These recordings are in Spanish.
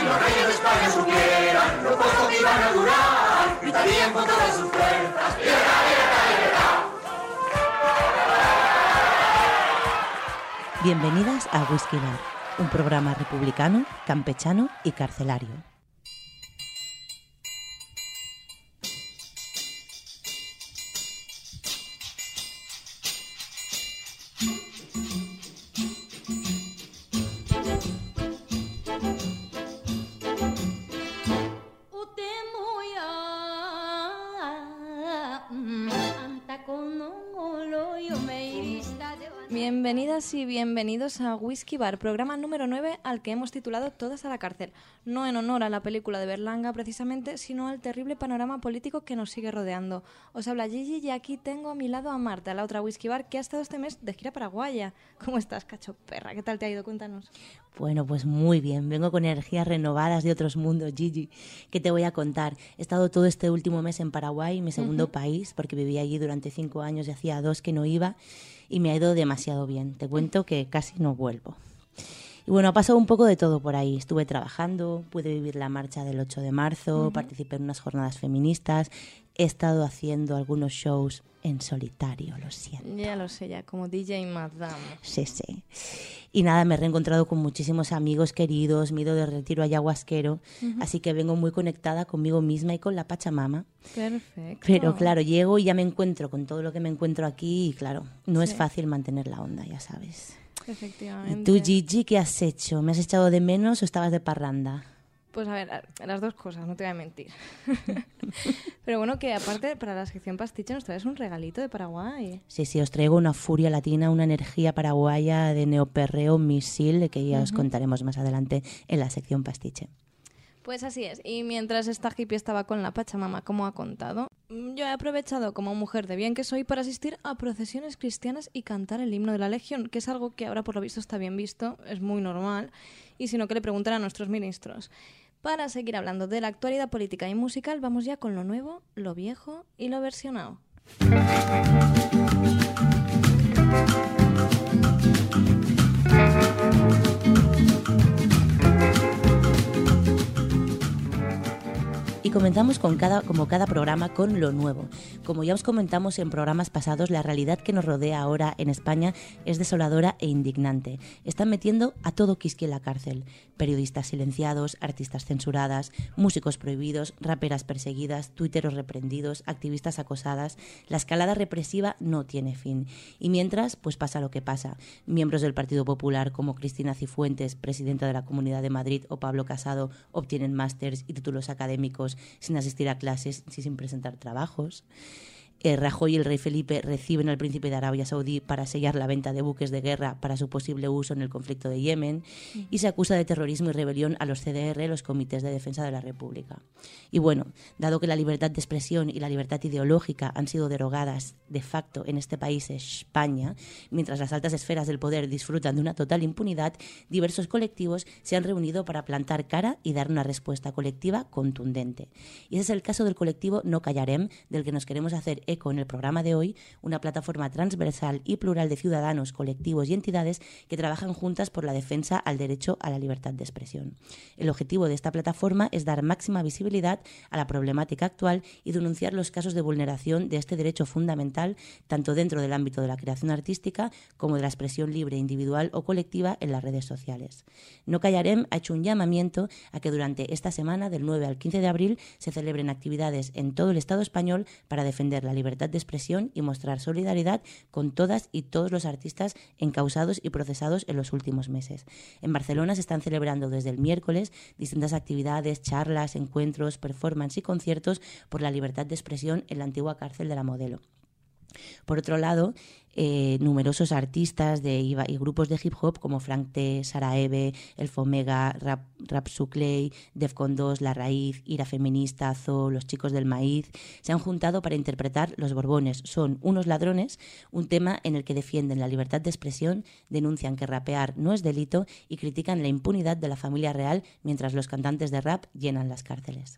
los reyes de España supieran lo poco que iban a durar, gritarían con todas sus fuerzas, ¡libertad, libertad, libertad! Bienvenidas a Whisky Bar, un programa republicano, campechano y carcelario. Bienvenidas y bienvenidos a Whisky Bar, programa número 9 al que hemos titulado Todas a la cárcel. No en honor a la película de Berlanga precisamente, sino al terrible panorama político que nos sigue rodeando. Os habla Gigi y aquí tengo a mi lado a Marta, la otra Whisky Bar, que ha estado este mes de gira paraguaya. ¿Cómo estás, cacho perra? ¿Qué tal te ha ido? Cuéntanos. Bueno, pues muy bien. Vengo con energías renovadas de otros mundos, Gigi. ¿Qué te voy a contar? He estado todo este último mes en Paraguay, mi segundo país, porque viví allí durante 5 años y hacía 2 que no iba. Y me ha ido demasiado bien. Te cuento que casi no vuelvo. Y bueno, ha pasado un poco de todo por ahí. Estuve trabajando, pude vivir la marcha del 8 de marzo, participé en unas jornadas feministas, he estado haciendo algunos shows en solitario, lo siento. Ya lo sé, ya como DJ Madame. Sí, sí. Y nada, me he reencontrado con muchísimos amigos queridos, me he ido de retiro ayahuasquero, así que vengo muy conectada conmigo misma y con la Pachamama. Perfecto. Pero claro, llego y ya me encuentro con todo lo que me encuentro aquí y claro, no es fácil mantener la onda, ya sabes. Efectivamente. ¿Y tú, Gigi, qué has hecho? ¿Me has echado de menos o estabas de parranda? Pues a ver, las dos cosas, no te voy a mentir. Pero bueno, que aparte para la sección pastiche nos traes un regalito de Paraguay. Sí, os traigo una furia latina, una energía paraguaya de neoperreo misil que ya os contaremos más adelante en la sección pastiche. Pues así es, y mientras esta hippie estaba con la Pachamama, como ha contado, yo he aprovechado como mujer de bien que soy para asistir a procesiones cristianas y cantar el himno de la Legión, que es algo que ahora por lo visto está bien visto, es muy normal, y si no que le pregunten a nuestros ministros. Para seguir hablando de la actualidad política y musical, vamos ya con lo nuevo, lo viejo y lo versionado. Y comenzamos como cada programa con lo nuevo. Como ya os comentamos en programas pasados, la realidad que nos rodea ahora en España es desoladora e indignante. Están metiendo a todo quisqui en la cárcel. Periodistas silenciados, artistas censuradas, músicos prohibidos, raperas perseguidas, tuiteros reprendidos, activistas acosadas. La escalada represiva no tiene fin. Y mientras, pues pasa lo que pasa. Miembros del Partido Popular como Cristina Cifuentes, presidenta de la Comunidad de Madrid, o Pablo Casado obtienen másters y títulos académicos sin asistir a clases y sin presentar trabajos. Rajoy y el rey Felipe reciben al príncipe de Arabia Saudí para sellar la venta de buques de guerra para su posible uso en el conflicto de Yemen y se acusa de terrorismo y rebelión a los CDR, los Comités de Defensa de la República. Y bueno, dado que la libertad de expresión y la libertad ideológica han sido derogadas de facto en este país, España, mientras las altas esferas del poder disfrutan de una total impunidad, diversos colectivos se han reunido para plantar cara y dar una respuesta colectiva contundente. Y ese es el caso del colectivo No Callarem, del que nos queremos hacer eco en el programa de hoy, una plataforma transversal y plural de ciudadanos, colectivos y entidades que trabajan juntas por la defensa al derecho a la libertad de expresión. El objetivo de esta plataforma es dar máxima visibilidad a la problemática actual y denunciar los casos de vulneración de este derecho fundamental, tanto dentro del ámbito de la creación artística como de la expresión libre individual o colectiva en las redes sociales. No Callarem ha hecho un llamamiento a que durante esta semana, del 9 al 15 de abril, se celebren actividades en todo el Estado español para defender la libertad de expresión y mostrar solidaridad con todas y todos los artistas encausados y procesados en los últimos meses. En Barcelona se están celebrando desde el miércoles distintas actividades, charlas, encuentros, performance y conciertos por la libertad de expresión en la antigua cárcel de la Modelo. Por otro lado, numerosos artistas y grupos de hip hop como Frank T, Sara Eve, El Fomega, Rapsuclay, Defcon 2, La Raíz, Ira Feminista, Zoo, Los Chicos del Maíz se han juntado para interpretar Los Borbones son unos ladrones, un tema en el que defienden la libertad de expresión, denuncian que rapear no es delito y critican la impunidad de la familia real mientras los cantantes de rap llenan las cárceles.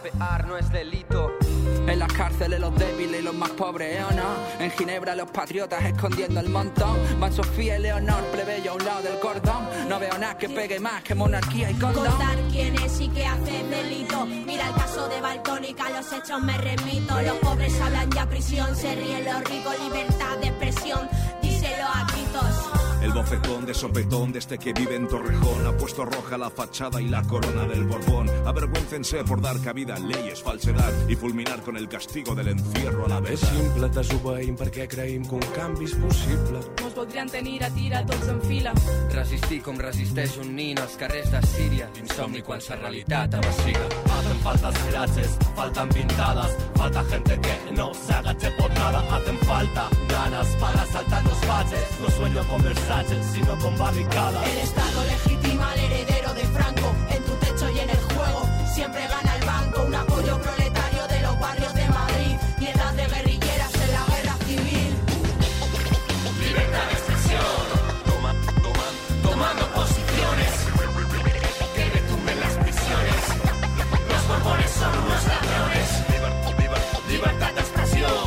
Rapear no es delito. En las cárceles los débiles y los más pobres, ¿o no? En Ginebra los patriotas escondiendo el montón. Van Sofía y Leonor, plebeyo a un lado del cordón. No veo nada que pegue más que monarquía y condón. Contar quién es y qué hace delito. Mira el caso de Baltónica, a los hechos me remito. Los pobres hablan ya prisión, se ríen los ricos, libertad de expresión. Díselo a gritos. El bofetón de sopetón de este que vive en Torrejón ha puesto roja la fachada y la corona del Borbón. Avergüéncense por dar cabida a leyes, falsedad i fulminar con el castigo del encierro a la vez. És simple, desobeïm perquè creïm que un canvi és possible. Mos voldrien tenir a tira tots en fila. Resistir com resisteix un nin als carrers de Síria. Insomni quan sa realitat avacila. Hacen falta frases, faltan pintadas, falta gente que no se agache por nada. Hacen falta ganas para saltar los baches. No sueño con Versace, sino con barricadas. El Estado legitima al heredero de Franco. En tu techo y en el juego siempre gana el banco. Un apoyo proletario de los barrios de Madrid. Piedad de guerrilleras en la guerra civil. Libertad de expresión, tomando posiciones, que retumben las prisiones. Los borbones son unos ladrones. Libertad de expresión,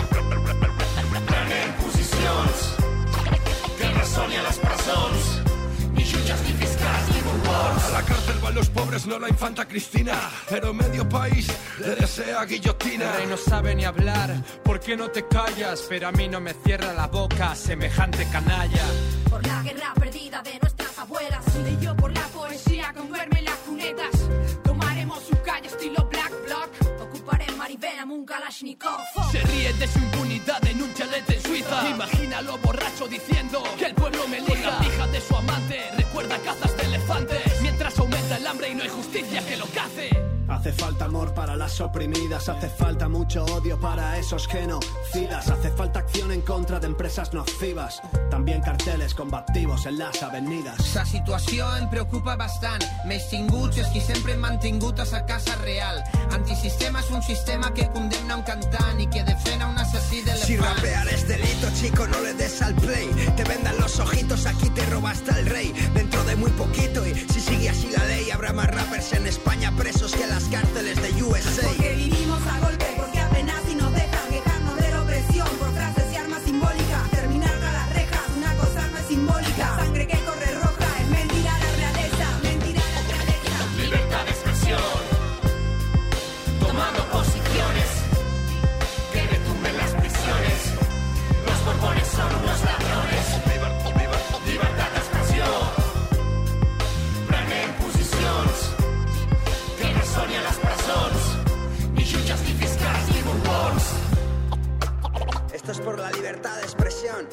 prenen posicions, que resoni a les presons. Ni jutges, ni fiscals, ni borbons. A la cárcel van los pobres, no la infanta Cristina, pero medio país le desea guillotina. El rey no sabe ni hablar, ¿por qué no te callas? Pero a mí no me cierra la boca semejante canalla. Por la guerra perdida de nuestras abuelas. Y yo por la poesía con verme en las cunetas. Tomaremos su calle estilo Black Bloc. Ocuparé Maribel a un Kalashnikov. Se ríe de su impunidad en un chalet en Suiza. Imagínalo borracho diciendo que el pueblo me elija. Con la pija de su amante recuerda cazas de elefantes. Mientras aumenta el hambre y no hay justicia que lo cace. Hace falta amor para las oprimidas, hace falta mucho odio para esos genocidas, hace falta acción en contra de empresas nocivas, también carteles combativos en las avenidas. La situació em preocupa bastant. Més tinguts és qui sempre hem mantingut a sa casa real. Antisistema és un sistema que condemna un cantant i que defena un assassí d'elefant. Si rapear es delito, chico, no le des al play. Te vendan los ojitos, aquí te roba hasta el rey. Dentro de muy poquito, y si sigue así la ley, habrá más rappers en España presos que las cárceles de USA. Porque vivimos a golpe, porque apenas si nos dejan quejarnos de la opresión. Por frases y armas simbólicas, terminar tras las rejas, una cosa no es simbólica. Sangre que corre roja, es mentira la realeza, mentira la realeza. Libertad de expresión, tomando posiciones, que retumben las prisiones. Los borbones son unos ladrones. Libertad de expresión, prenen posicions, que resoni a les presons. Ni jutges, ni fiscals, ni borbons. Esto es por la libertad de expresión.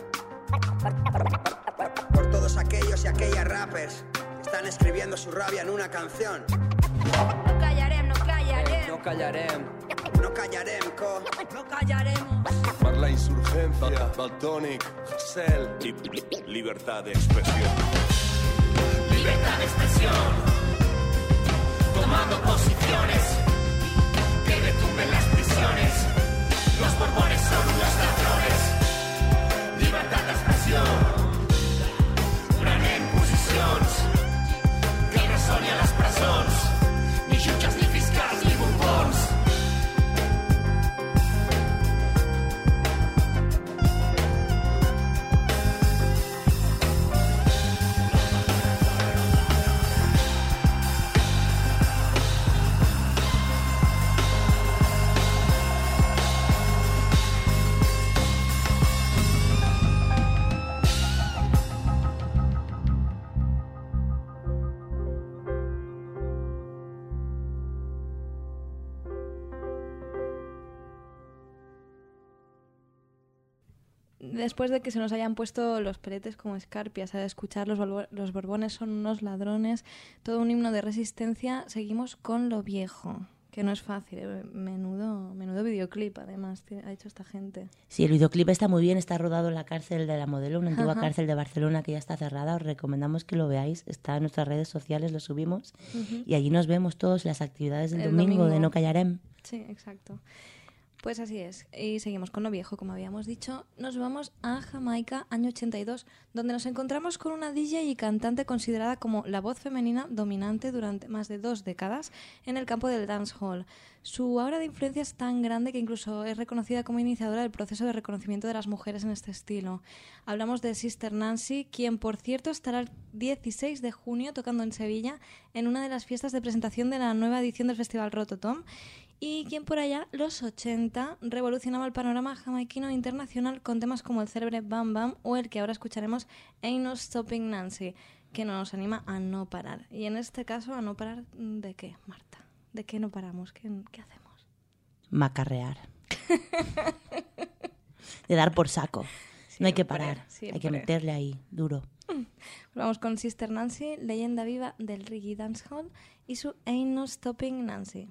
Por todos aquellos y aquellas rappers que están escribiendo su rabia en una canción. No callarem, no callarem, No callarem. No callarem, co. no callaremos. Per la insurgencia, Baltónic, Cel y libertad de expresión. Libertad de expresión, tomando posiciones, que retumben las prisiones. Los borbones son unos ladrones. Libertad de expresión, prenen posicions, que resoni a les presons. Ni jutges, ni fiscals, ni borbons. Después de que se nos hayan puesto los peletes como escarpias a escuchar los Borbones son unos ladrones, todo un himno de resistencia, seguimos con Lo Viejo, que no es fácil, menudo videoclip además ha hecho esta gente. Sí, el videoclip está muy bien, está rodado en la cárcel de la Modelo, una antigua cárcel de Barcelona que ya está cerrada, os recomendamos que lo veáis, está en nuestras redes sociales, lo subimos y allí nos vemos todos las actividades del domingo de No Callarem. Sí, exacto. Pues así es, y seguimos con lo viejo, como habíamos dicho. Nos vamos a Jamaica, año 82, donde nos encontramos con una DJ y cantante considerada como la voz femenina dominante durante más de 2 décadas en el campo del dancehall. Su aura de influencia es tan grande que incluso es reconocida como iniciadora del proceso de reconocimiento de las mujeres en este estilo. Hablamos de Sister Nancy, quien por cierto estará el 16 de junio tocando en Sevilla en una de las fiestas de presentación de la nueva edición del Festival Rototom, y quien por allá, los 80, revolucionaba el panorama jamaiquino e internacional con temas como el célebre Bam Bam o el que ahora escucharemos, Ain't No Stopping Nancy, que nos anima a no parar. Y en este caso, ¿a no parar de qué, Marta? ¿De qué no paramos? ¿Qué hacemos? Macarrear. De dar por saco. No hay que parar, siempre. hay que meterle ahí, duro. Vamos con Sister Nancy, leyenda viva del reggae dancehall, y su Ain't No Stopping Nancy.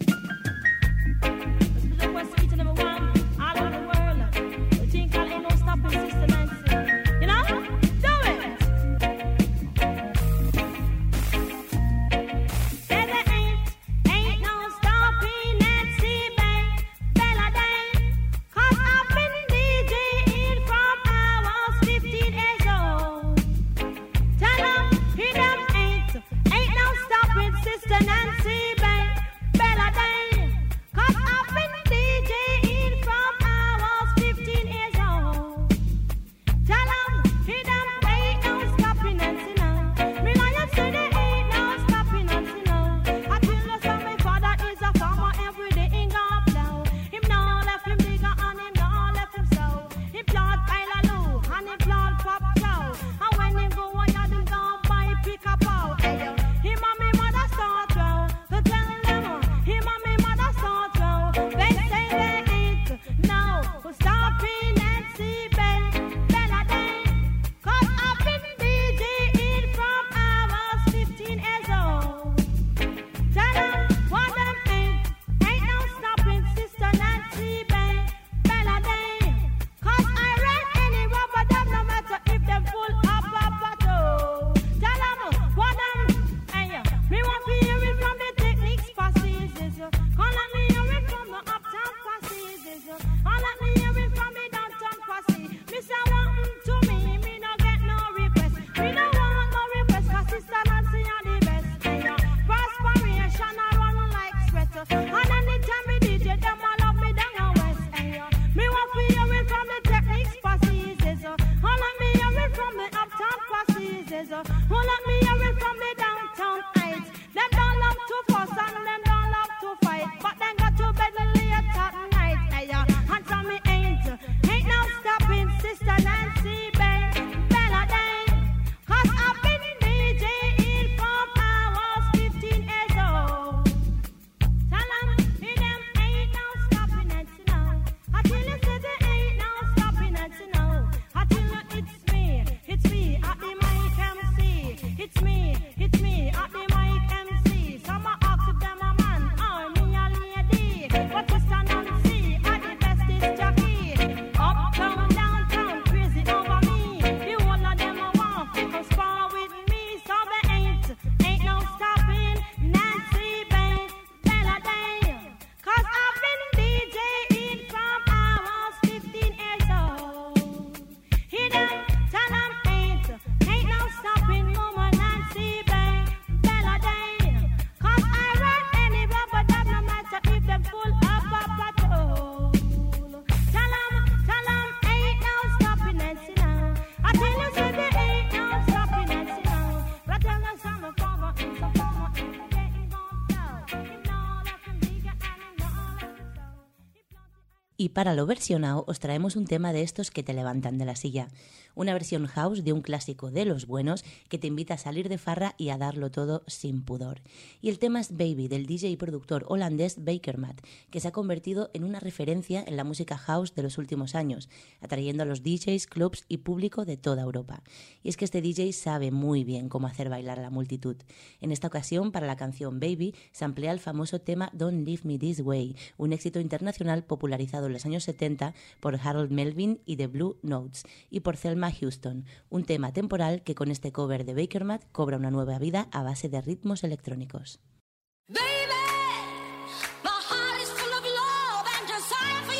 Y para lo versionado os traemos un tema de estos que te levantan de la silla. Una versión house de un clásico de los buenos que te invita a salir de farra y a darlo todo sin pudor. Y el tema es Baby, del DJ y productor holandés Bakermat, que se ha convertido en una referencia en la música house de los últimos años, atrayendo a los DJs, clubs y público de toda Europa. Y es que este DJ sabe muy bien cómo hacer bailar a la multitud. En esta ocasión, para la canción Baby, se emplea el famoso tema Don't Leave Me This Way, un éxito internacional popularizado en los años 70 por Harold Melvin y The Blue Notes, y por Thelma Houston, un tema temporal que con este cover de Bakermat cobra una nueva vida a base de ritmos electrónicos. Baby, my heart is full of love and desire for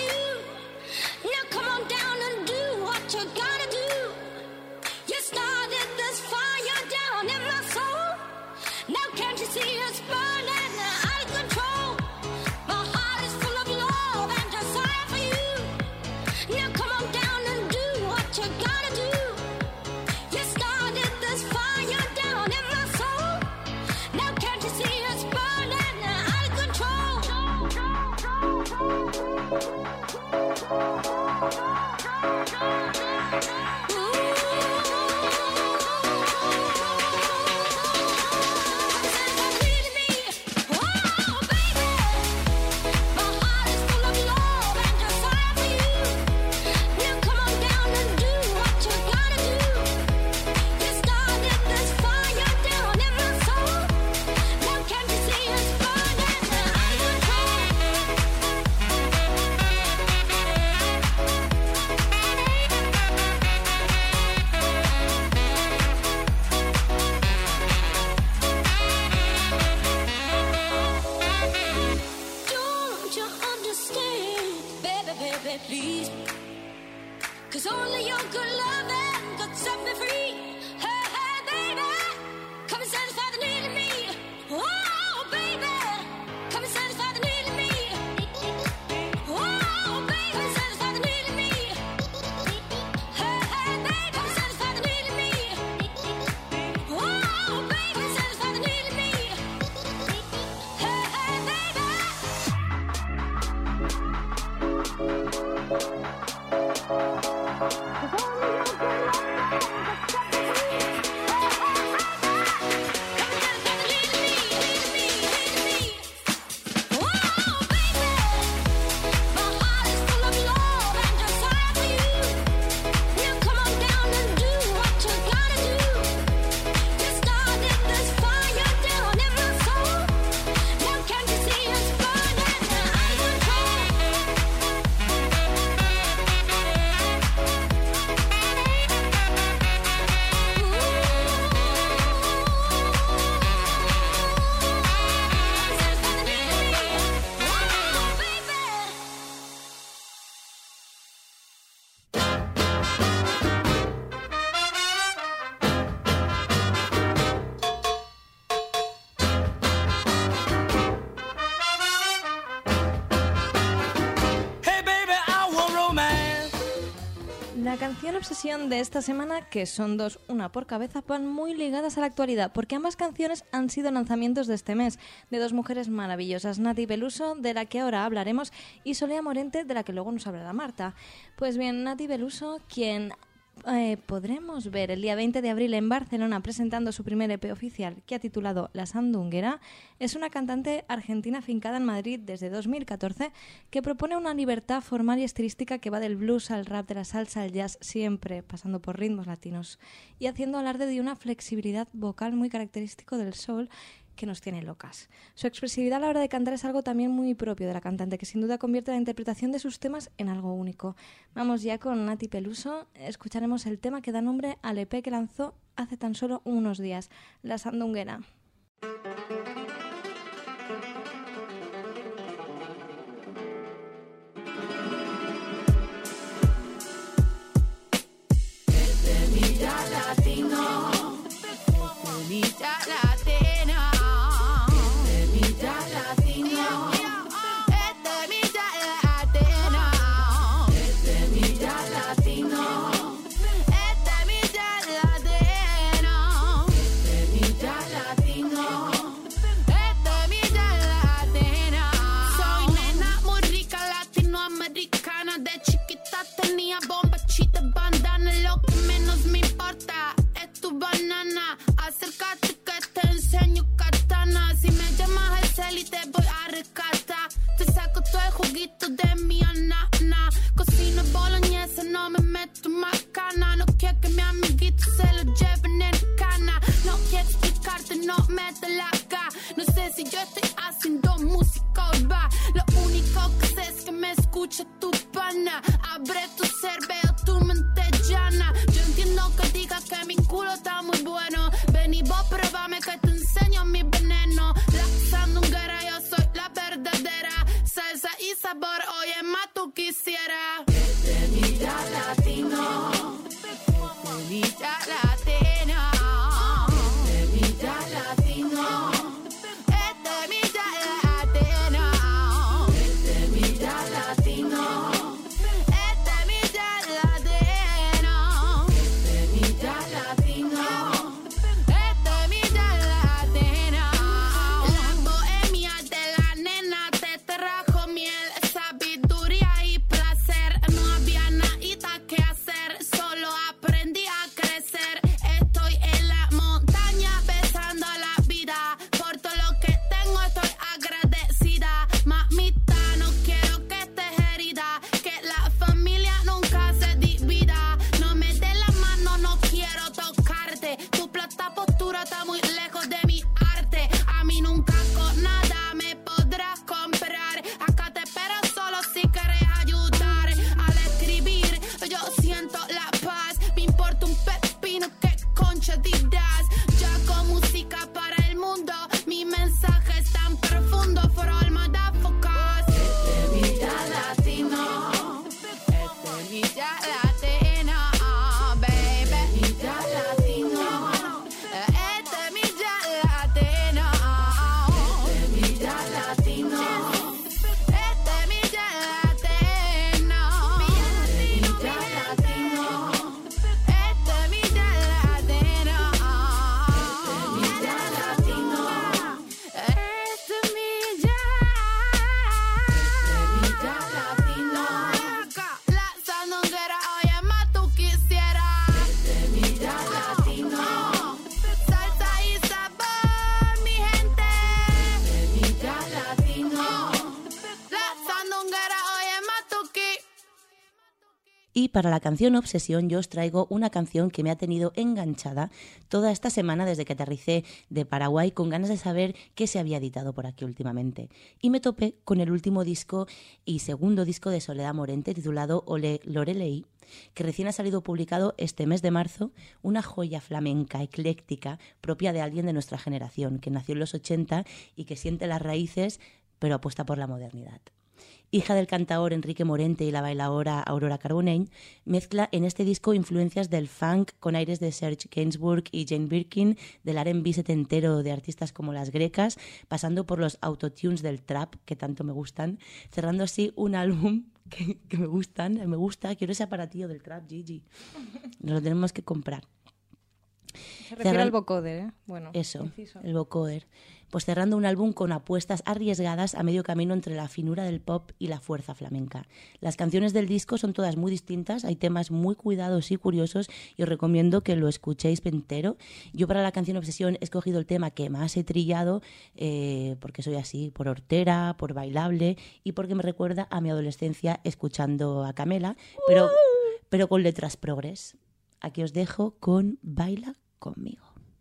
started this fire down in my soul. Now can't you see it's burning out of control? My heart is full of love and desire for you. Now come on down and do what you gotta do. You started this fire down in my soul. Now can't you see it's burning out of control? Please, 'cause only your good loving could set me free. Hey, hey, baby, come and satisfy the need in me. Oh, baby, come and satisfy the need in me. Oh, baby, come and satisfy the need in me. Hey, hey, baby, come and satisfy the need in me. Oh, baby, come and satisfy the need in me. Hey, hey, baby. La canción obsesión de esta semana, que son dos, una por cabeza, van muy ligadas a la actualidad, porque ambas canciones han sido lanzamientos de este mes, de dos mujeres maravillosas, Nati Peluso, de la que ahora hablaremos, y Solea Morente, de la que luego nos hablará Marta. Pues bien, Nati Peluso, quien podremos ver el día 20 de abril en Barcelona presentando su primer EP oficial, que ha titulado La Sandunguera, es una cantante argentina afincada en Madrid desde 2014 que propone una libertad formal y estilística que va del blues al rap, de la salsa al jazz, siempre pasando por ritmos latinos y haciendo alarde de una flexibilidad vocal muy característico del soul que nos tiene locas. Su expresividad a la hora de cantar es algo también muy propio de la cantante, que sin duda convierte la interpretación de sus temas en algo único. Vamos ya con Nati Peluso, escucharemos el tema que da nombre al EP que lanzó hace tan solo unos días, La Sandunguera. Acércate que te enseño katana. Si me llamas el cel y te voy a rescatar. Te saco todo el juguito de mi anana. Cocino boloñesa, no me meto macana. No quiero que mi amiguito se lo lleven en cana. No quiero explicarte, no me da la gana. No sé si yo estoy haciendo música urbana. Lo único que sé es que me escucha tu pana. Abre tu cerebro, tu mente llana. Yo entiendo que digas que mi culo está muy bueno. Ven y vos probame que te enseño mi veneno. La sandunguera, yo soy la verdadera. Salsa y sabor, oye, más tú quisiera. Este milla latino. Este milla latino. para la canción Obsesión yo os traigo una canción que me ha tenido enganchada toda esta semana desde que aterricé de Paraguay con ganas de saber qué se había editado por aquí últimamente. Y me topé con el último disco y segundo disco de Soledad Morente titulado Ole Lorelei, que recién ha salido publicado este mes de marzo, una joya flamenca ecléctica propia de alguien de nuestra generación, que nació en los 80 y que siente las raíces pero apuesta por la modernidad. Hija del cantaor Enrique Morente y la bailaora Aurora Carbonell, mezcla en este disco influencias del funk con aires de Serge Gainsbourg y Jane Birkin, del R&B setentero de artistas como Las Grecas, pasando por los autotunes del trap, que tanto me gustan, cerrando así un álbum que me gusta, quiero ese aparatillo del trap, Gigi. Nos lo tenemos que comprar. Se refiere al vocoder, ¿eh? Bueno, eso, inciso. el vocoder. Pues cerrando un álbum con apuestas arriesgadas a medio camino entre la finura del pop y la fuerza flamenca. Las canciones del disco son todas muy distintas, hay temas muy cuidados y curiosos y os recomiendo que lo escuchéis entero. Yo para la canción Obsesión he escogido el tema que más he trillado porque soy así, por hortera, por bailable y porque me recuerda a mi adolescencia escuchando a Camela, pero con letras progres. Aquí os dejo con Baila conmigo.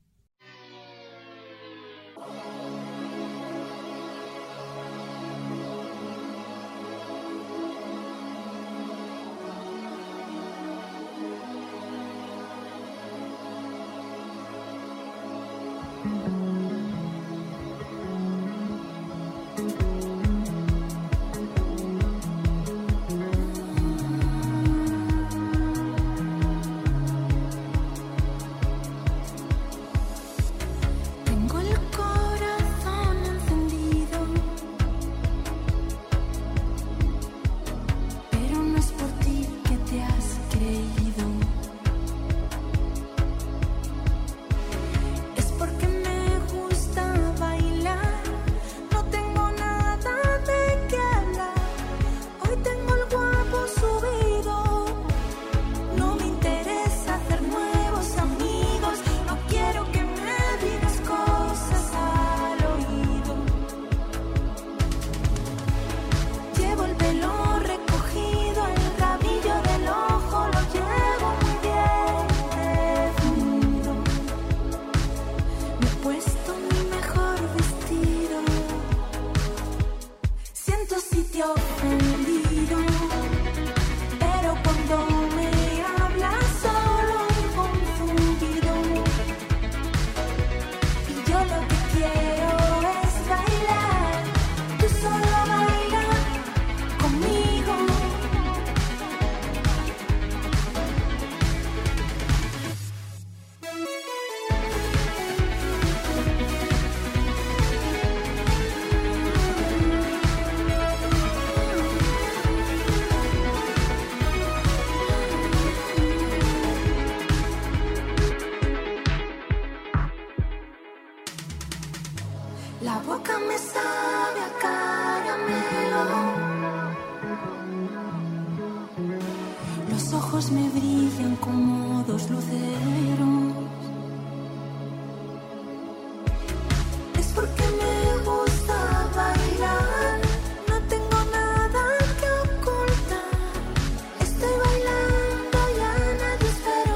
La boca me sabe a caramelo, los ojos me brillan como dos luceros. Es porque me gusta bailar, no tengo nada que ocultar. Estoy bailando y a nadie espero.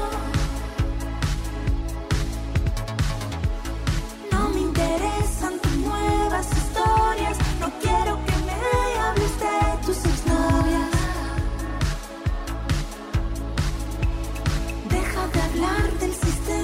No me interesan tus nuevas historias, no quiero que me hables de tus exnovias. Deja de hablar del sistema.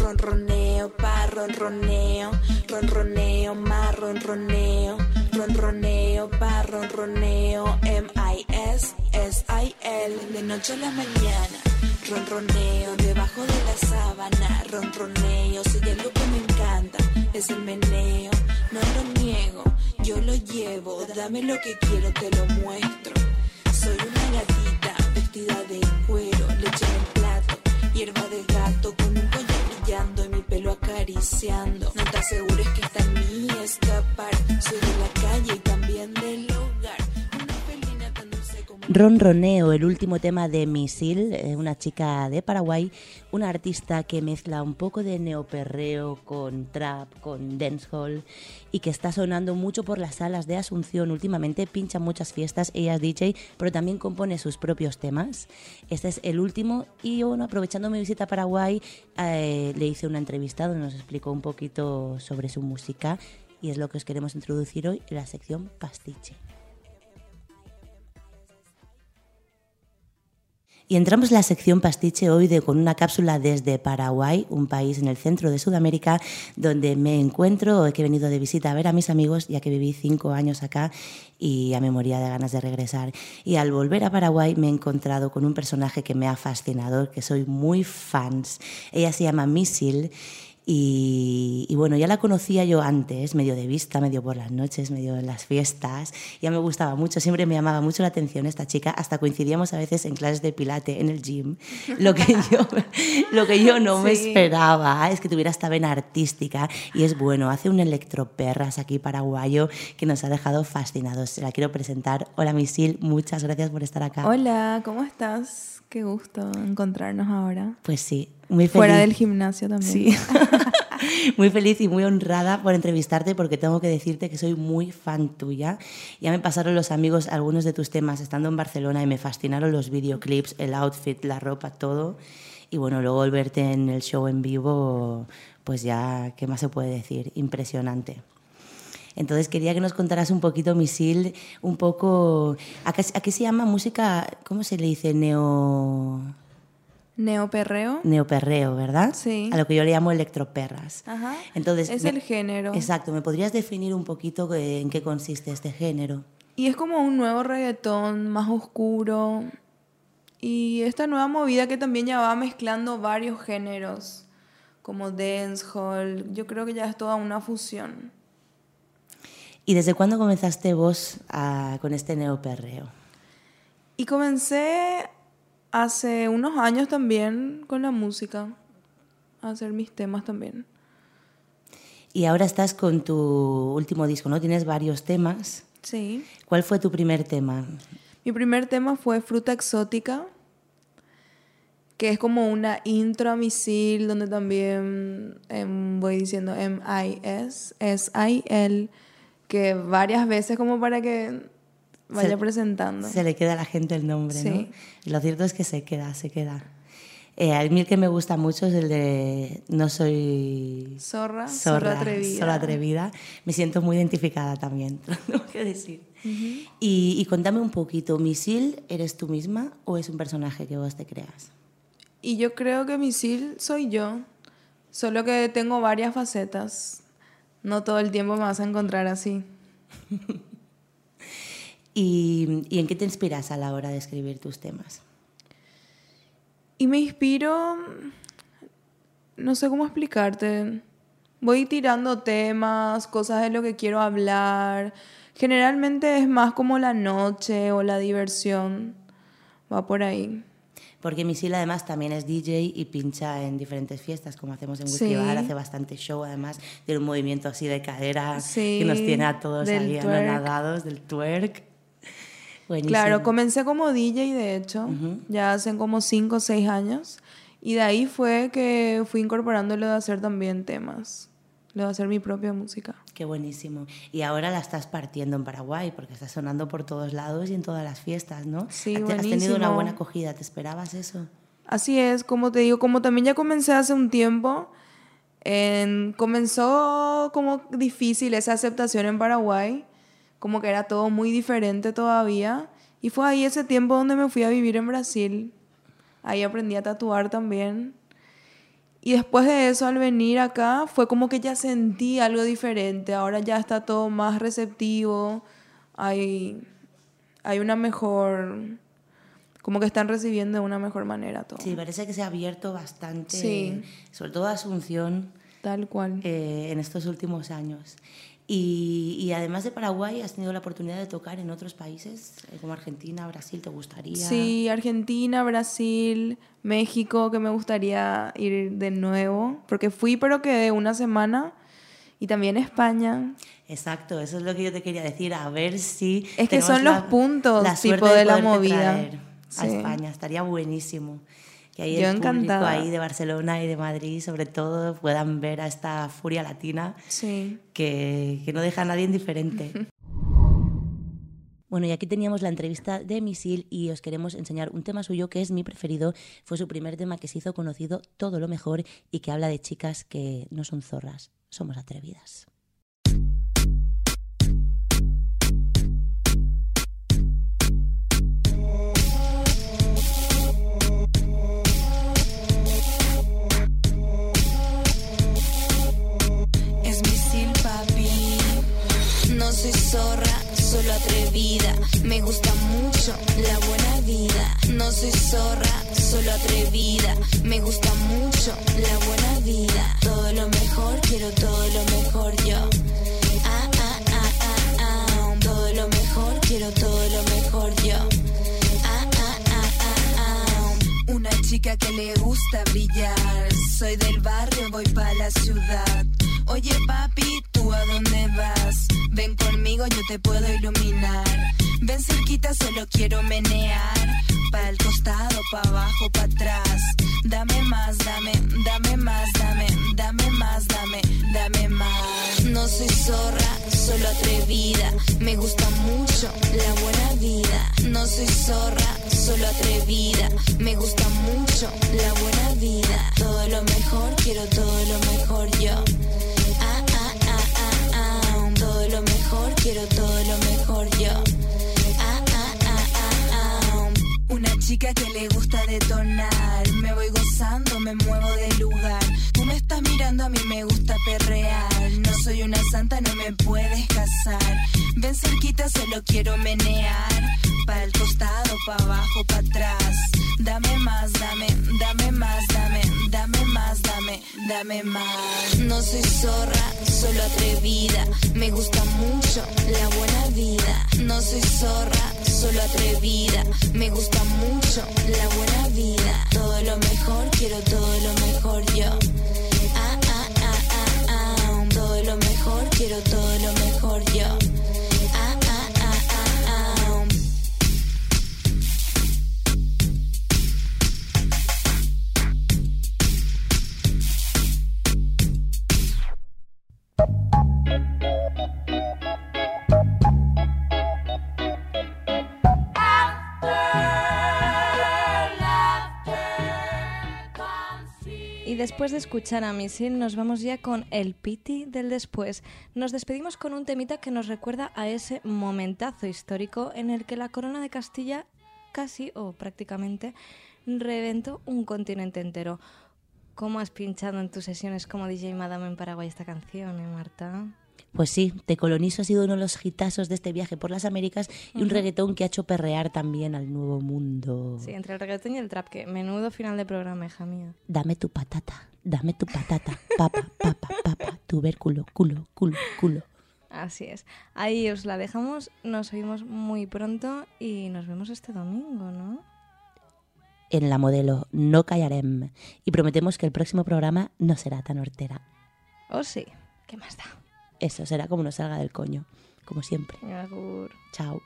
Ronroneo, pa ronroneo, ronroneo, ma ronroneo, ronroneo, pa ronroneo, M-I-S-S-I-L, de noche a la mañana, ronroneo, debajo de la sábana, ronroneo, si hay algo que me encanta, es el meneo, no lo niego, yo lo llevo, dame lo que quiero, te lo muestro, soy una gatita, vestida de cuero, leche en el plato, hierba de gato, con un collar brillando y mi pelo acariciando. No te asegures que está en mí escapar. Soy de la calle y también del hogar. Una felina tan dulce como... Ronroneo, el último tema de Misil, una chica de Paraguay, una artista que mezcla un poco de neoperreo con trap, con dancehall y que está sonando mucho por las salas de Asunción últimamente, pincha muchas fiestas, ella es DJ, pero también compone sus propios temas. Este es el último y bueno, aprovechando mi visita a Paraguay, le hice una entrevista donde nos explicó un poquito sobre su música y es lo que os queremos introducir hoy en la sección Pastiche. Y entramos en la sección Pastiche hoy con una cápsula desde Paraguay, un país en el centro de Sudamérica, donde me encuentro, que he venido de visita a ver a mis amigos, ya que viví 5 años acá y ya me moría de ganas de regresar. Y al volver a Paraguay me he encontrado con un personaje que me ha fascinado, que soy muy fans. Ella se llama Misil. Y bueno, ya la conocía yo antes, medio de vista, medio por las noches, medio en las fiestas. Ya me gustaba mucho, siempre me llamaba mucho la atención esta chica. Hasta coincidíamos a veces en clases de pilate en el gym. Lo que yo no me esperaba es que tuviera esta vena artística. Y es bueno, hace un electroperras aquí paraguayo que nos ha dejado fascinados. Se la quiero presentar. Hola Misil, muchas gracias por estar acá. Hola, ¿cómo estás? Qué gusto encontrarnos ahora. Pues sí, muy feliz. Fuera del gimnasio también. Sí. Muy feliz y muy honrada por entrevistarte porque tengo que decirte que soy muy fan tuya. Ya me pasaron los amigos algunos de tus temas estando en Barcelona y me fascinaron los videoclips, el outfit, la ropa, todo. Y bueno, luego el verte en el show en vivo, pues ya, ¿qué más se puede decir? Impresionante. Entonces quería que nos contaras un poquito, Misil, un poco... ¿A qué se llama música? ¿Cómo se le dice? Neoperreo. Neoperreo, ¿verdad? Sí. A lo que yo le llamo electroperras. Ajá. Entonces, es el género. Exacto. ¿Me podrías definir un poquito en qué consiste este género? Y es como un nuevo reggaetón más oscuro. Y esta nueva movida que también ya va mezclando varios géneros, como dancehall. Yo creo que ya es toda una fusión. ¿Y desde cuándo comenzaste vos con este neoperreo? Y comencé hace unos años también con la música, a hacer mis temas también. Y ahora estás con tu último disco, ¿no? Tienes varios temas. Sí. ¿Cuál fue tu primer tema? Mi primer tema fue Fruta Exótica, que es como una intro a Misil, donde también voy diciendo M-I-S-S-I-L, que varias veces como para que vaya presentando. Se le queda a la gente el nombre, sí. ¿no? Y lo cierto es que se queda. A mí el que me gusta mucho es el de No soy... Zorra atrevida. Me siento muy identificada también, tengo que decir. Uh-huh. Y contame un poquito, ¿Misil eres tú misma o es un personaje que vos te creas? Y yo creo que Misil soy yo, solo que tengo varias facetas. No todo el tiempo me vas a encontrar así. ¿Y en qué te inspiras a la hora de escribir tus temas? Y me inspiro, no sé cómo explicarte. Voy tirando temas, cosas de lo que quiero hablar. Generalmente es más como la noche o la diversión. Va por ahí. Porque Misil además también es DJ y pincha en diferentes fiestas, como hacemos en Whisky Bar, hace bastante show, además tiene un movimiento así de cadera que nos tiene a todos ahí anonadados, del twerk. Buenísimo. Claro, comencé como DJ de hecho, ya hace como 5 o 6 años, y de ahí fue que fui incorporando lo de hacer también temas, lo de hacer mi propia música. Qué buenísimo. Y ahora la estás partiendo en Paraguay, porque está sonando por todos lados y en todas las fiestas, ¿no? Sí, buenísimo. Has tenido una buena acogida, ¿te esperabas eso? Así es, como te digo, como también ya comencé hace un tiempo, comenzó como difícil esa aceptación en Paraguay, como que era todo muy diferente todavía, y fue ahí ese tiempo donde me fui a vivir en Brasil. Ahí aprendí a tatuar también. Y después de eso, al venir acá, fue como que ya sentí algo diferente. Ahora ya está todo más receptivo. Hay una mejor... Como que están recibiendo de una mejor manera todo. Sí, parece que se ha abierto bastante, sí, sobre todo Asunción, tal cual, en estos últimos años. Y además de Paraguay, ¿has tenido la oportunidad de tocar en otros países, como Argentina, Brasil? ¿Te gustaría? Sí, Argentina, Brasil, México, que me gustaría ir de nuevo, porque fui pero quedé una semana, y también España. Exacto, eso es lo que yo te quería decir, a ver si... Es que son los puntos tipo de la movida. A España, estaría buenísimo. Que ahí yo el encantada. público ahí de Barcelona y de Madrid, sobre todo, puedan ver a esta furia latina sí, que no deja a nadie indiferente. Bueno, y aquí teníamos la entrevista de Misil y os queremos enseñar un tema suyo que es mi preferido. Fue su primer tema que se hizo conocido, Todo lo mejor, y que habla de chicas que no son zorras, somos atrevidas. No soy zorra, solo atrevida. Me gusta mucho la buena vida. No soy zorra, solo atrevida. Me gusta mucho la buena vida. Todo lo mejor, quiero todo lo mejor yo. Todo lo mejor, quiero todo lo mejor yo. Una chica que le gusta brillar. Soy del barrio, voy pa' la ciudad. Oye papi, ¿tú a dónde vas? Ven conmigo, yo te puedo iluminar. Ven cerquita, solo quiero menear. Pa' el costado, pa' abajo, pa' atrás. Dame más, dame más, dame más, dame más. No soy zorra, solo atrevida. Me gusta mucho la buena vida. No soy zorra, solo atrevida. Me gusta mucho la buena vida. Todo lo mejor, quiero todo lo mejor yo. Todo lo mejor, quiero todo lo mejor yo. Una chica que le gusta detonar. Me voy gozando, me muevo del lugar. Tú me estás mirando, a mí me gusta perrear. No soy una santa, no me puedes casar. Ven cerquita, solo quiero menear. Pa' el costado, pa' abajo, pa' atrás. Dame más, dame más, dame más, dame más. No soy zorra, solo atrevida. Me gusta mucho la buena vida. No soy zorra, solo atrevida. Me gusta mucho la buena vida. Todo lo mejor, quiero todo lo mejor yo. Todo lo mejor, quiero todo lo mejor yo. Y después de escuchar a Misil, nos vamos ya con el piti del después. Nos despedimos con un temita que nos recuerda a ese momentazo histórico en el que la corona de Castilla casi o prácticamente reventó un continente entero. ¿Cómo has pinchado en tus sesiones como DJ Madame en Paraguay esta canción, Marta? Pues sí, Te colonizo ha sido uno de los hitazos de este viaje por las Américas y un reggaetón que ha hecho perrear también al nuevo mundo. Sí, entre el reggaetón y el trap, que menudo final de programa, hija mía. Dame tu patata, papa, papa, papa, tubérculo, culo, culo, culo. Así es. Ahí os la dejamos, nos oímos muy pronto y nos vemos este domingo, ¿no? En La Modelo no callarem y prometemos que el próximo programa no será tan hortera. Oh sí, ¿qué más da? Eso será como nos salga del coño, como siempre. Agur. Chao.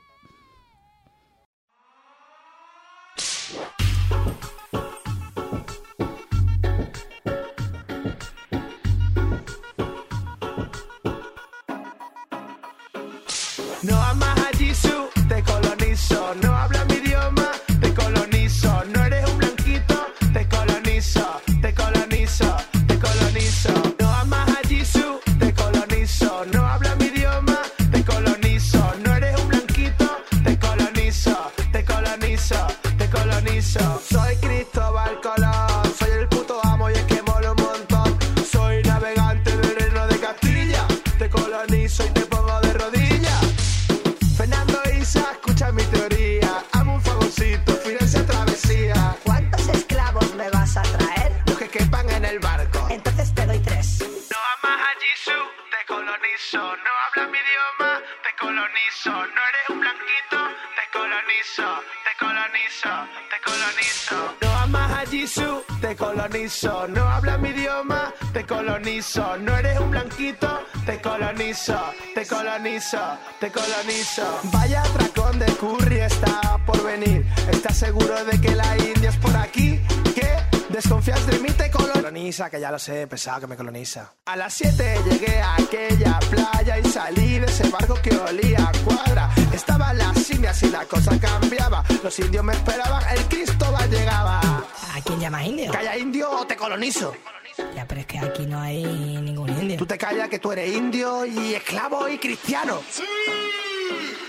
No amas a Jisoo, te colonizo. No hablas mi idioma, te colonizo. No eres un blanquito, te colonizo, te colonizo, te colonizo. No amas a Jisoo, te colonizo. No hablas mi idioma, te colonizo. No eres un blanquito, te colonizo, te colonizo, te colonizo. Soy Cristóbal Colón, soy el puto amo y es que molo un montón. veces te doy 3. No amas a Jisoo, te colonizo. No hablas mi idioma, te colonizo. No eres un blanquito, te colonizo. Te colonizo, te colonizo. No amas a Jisoo, te colonizo. No hablas mi idioma, te colonizo. No eres un blanquito, te colonizo. Te colonizo, te colonizo. Vaya atracón de curry está por venir. ¿Estás seguro de que la India es por aquí? ¿Qué? ¿Desconfías de mí? Te coloniza, que ya lo sé, pesado que me coloniza. A las 7 llegué a aquella playa y salí de ese barco que olía a cuadra. Estaban las indias y la cosa cambiaba. Los indios me esperaban, el Cristóbal llegaba. ¿A quién llamas indio? Calla indio o te colonizo. Ya, pero es que aquí no hay ningún indio. Tú te callas que tú eres indio y esclavo y cristiano. ¡Sí!